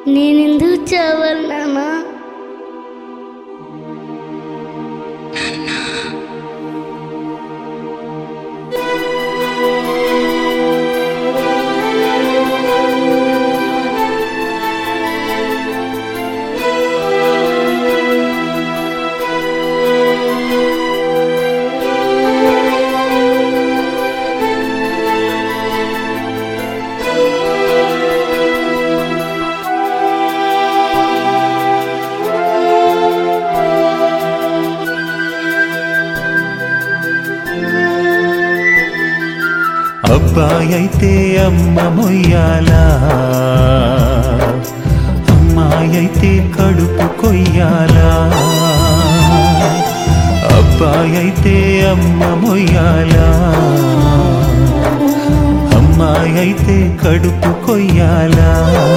నేనెందుకు చావాలి నాన్న? అబ్బాయైతే అమ్మ మొయ్యాలా, అమ్మాయైతే కడుపు కొయ్యాలా. అబ్బాయైతే అమ్మ మొయ్యాలా, అమ్మాయైతే కడుపు కొయ్యాలా.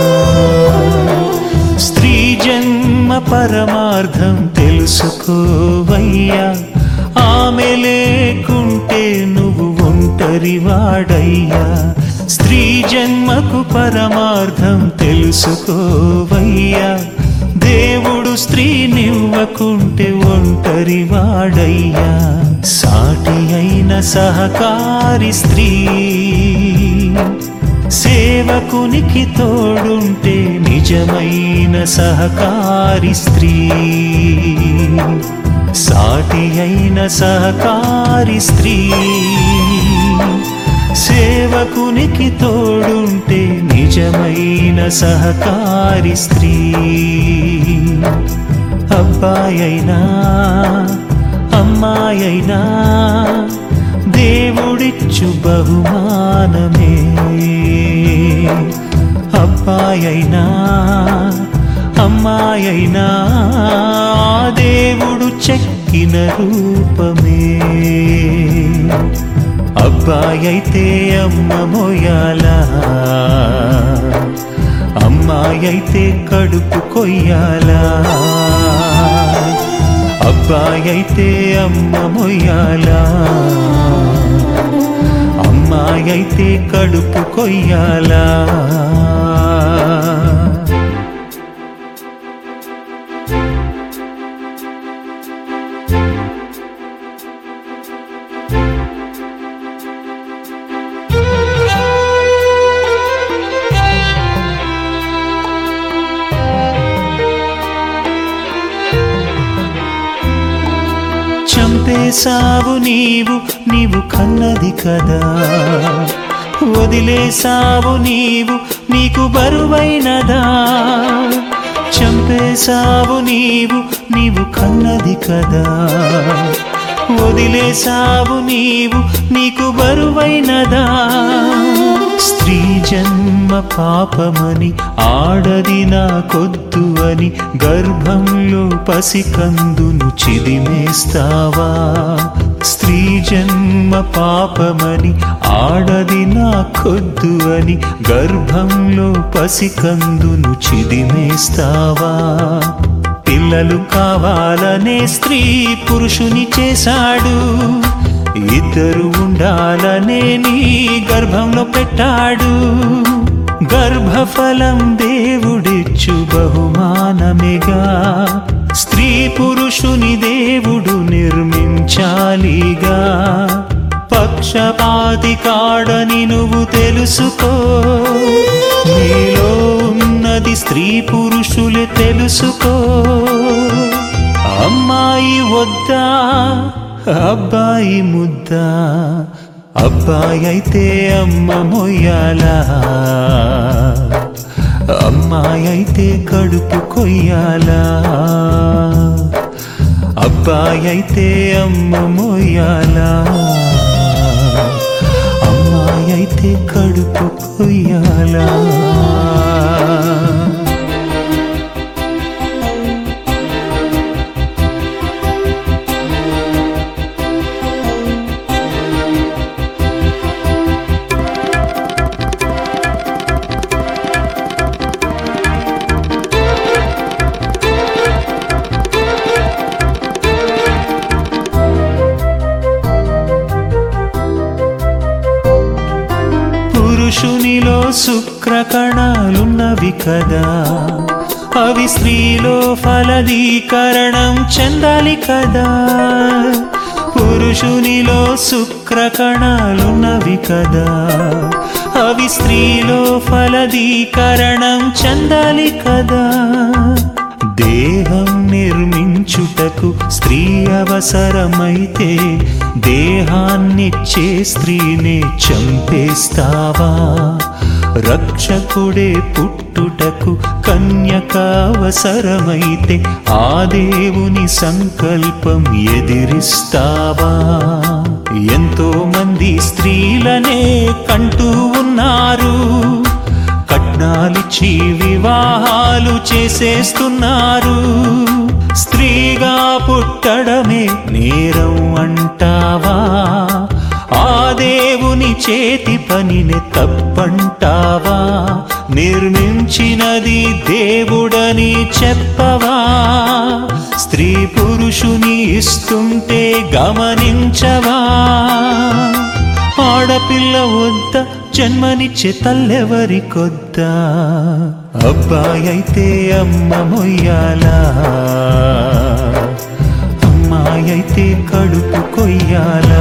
స్త్రీ జన్మ పరమార్థం తెలుసుకోవయ్యా, ఆమె లేకుంటే నువ్వు ఒంటరివాడయ్యా. స్త్రీ జన్మకు పరమార్థం తెలుసుకోవయ్యా, దేవుడు స్త్రీనివ్వకుంటే ఒంటరివాడయ్యా. సాటి అయిన సహకారి స్త్రీ సేవకునికి తోడుంటే నిజమైన సహకారి స్త్రీ. సాటి అయిన సహకారి స్త్రీ సేవకునికి తోడుంటే నిజమైన సహకారి స్త్రీ. అబ్బాయైనా అమ్మాయైనా దేవుడిచ్చు బహుమానమే. అబ్బాయైనా అమ్మాయైనా దేవుడు చెక్కిన రూపమే. అబ్బాయైతే అమ్మ మొయ్యాలా, అమ్మాయైతే కడుపు కొయ్యాలా. అబ్బాయైతే అమ్మ మొయ్యాలా, అమ్మాయైతే కడుపు కొయ్యాలా. చంపేశావు నీవు కన్నది కదా, వదిలేశావు నీకు బరువైనదా. చంపేశావు నీవు కన్నది కదా, వదిలేశావు నీకు బరువైనదా. స్త్రీ జన్మ పాపమని ఆడది నాకొద్దు అని గర్భంలో పసికందును చిదిమేస్తావా. స్త్రీ జన్మ పాపమని ఆడది నాకొద్దు అని గర్భంలో పసికందును చిదిమేస్తావా. పిల్లలు కావాలనే స్త్రీ పురుషుని చేశాడు, ఇద్దరు ఉండాలనే నీ గర్భంలో పెట్టాడు. గర్భఫలం దేవుడిచ్చు బహుమానమేగా, స్త్రీ పురుషుని దేవుడు నిర్మించాలిగా. పక్షపాతి కాడని నువ్వు తెలుసుకో, నీలో ఉన్నది స్త్రీ పురుషులే తెలుసుకో. అమ్మాయి వద్దా అబ్బాయి ముద్దా, అబ్బాయైతే అమ్మ మొయ్యాలా, అమ్మాయైతే కడుపు కొయ్యాలా. అబ్బాయైతే అమ్మ మొయ్యాలా, అమ్మాయైతే కడుపు కొయ్యాలా. పురుషునిలో శుక్రకణాలున్నవి కదా, అవి స్త్రీలో ఫలదీకరణం చెందాలి కదా. పురుషునిలో శుక్రకణాలున్నవి కదా, అవి స్త్రీలో ఫలదీకరణం చెందాలి కదా. దేహం నిర్మించుటకు స్త్రీ అవసరమైతే దేహాన్నిచ్చే స్త్రీనే చంపేస్తావా? రక్షకుడే పుట్టుటకు కన్యక అవసరమైతే ఆ దేవుని సంకల్పం ఎదిరిస్తావా? ఎంతో మంది స్త్రీలనే కంటూ ఉన్నారు, కట్నాలిచ్చి వివాహాలు చేసేస్తున్నారు. స్త్రీగా పుట్టడమే నేరం అంటావా? ఆ దేవుని చేతి పనిని తప్పంటావా? నిర్మించినది దేవుడని చెప్పవా? స్త్రీ పురుషుని ఇస్తుంటే గమనించవా? ఆడపిల్ల వద్ద జన్మనిచ్చే తల్లెవరి కొద్దా? అబ్బాయైతే అమ్మ మొయ్యాలా, అమ్మాయైతే కడుపు కొయ్యాలా?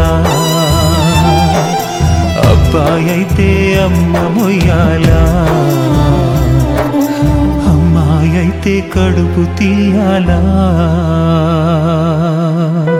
అబ్బాయైతే అమ్మ మొయ్యాలా, అమ్మాయైతే కడుపు తీయాలా?